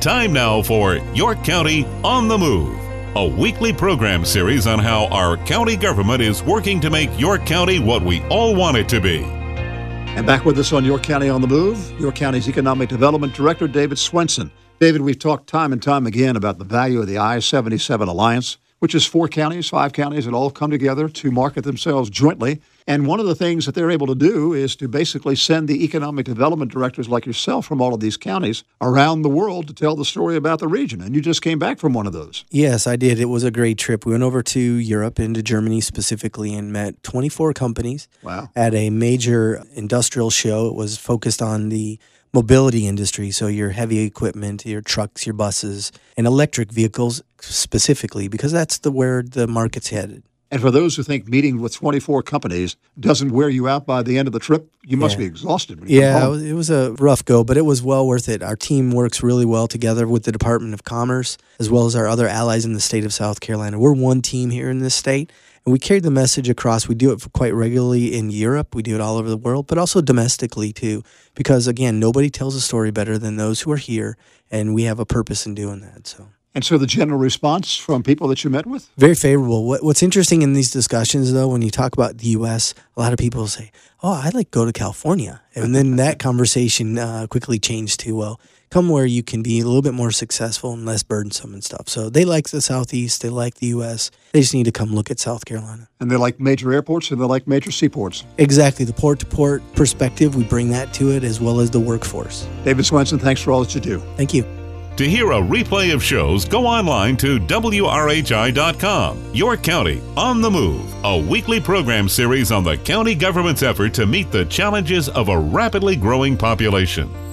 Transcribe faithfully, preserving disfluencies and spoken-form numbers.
Time now for York County on the Move, a weekly program series on how our county government is working to make York County what we all want it to be. And back with us on York County on the Move, York County's Economic Development Director, David Swenson. David, we've talked time and time again about the value of the I seventy-seven Alliance, which is four counties, five counties that all come together to market themselves jointly. And one of the things that they're able to do is to basically send the economic development directors like yourself from all of these counties around the world to tell the story about the region. And you just came back from one of those. Yes, I did. It was a great trip. We went over to Europe, into Germany specifically, and met twenty-four companies wow. at a major industrial show. It was focused on the mobility industry, so your heavy equipment, your trucks, your buses, and electric vehicles specifically, because that's the where the market's headed. And for those who think meeting with twenty-four companies doesn't wear you out by the end of the trip, you must yeah. be exhausted when you yeah, come home. it was a rough go, but it was well worth it. Our team works really well together with the Department of Commerce, as well as our other allies in the state of South Carolina. We're one team here in this state, and we carry the message across. We do it quite regularly in Europe. We do it all over the world, but also domestically too, because, again, nobody tells a story better than those who are here, and we have a purpose in doing that. So. And so the general response from people that you met with? Very favorable. What, what's interesting in these discussions, though, when you talk about the U S, a lot of people say, oh, I'd like to go to California. And then that conversation uh, quickly changed to, well, come where you can be a little bit more successful and less burdensome and stuff. So they like the Southeast. They like the U S. They just need to come look at South Carolina. And they like major airports and they like major seaports. Exactly. The port-to-port perspective, we bring that to it, as well as the workforce. David Swenson, thanks for all that you do. Thank you. To hear a replay of shows, go online to W R H I dot com. York County on the Move, a weekly program series on the county government's effort to meet the challenges of a rapidly growing population.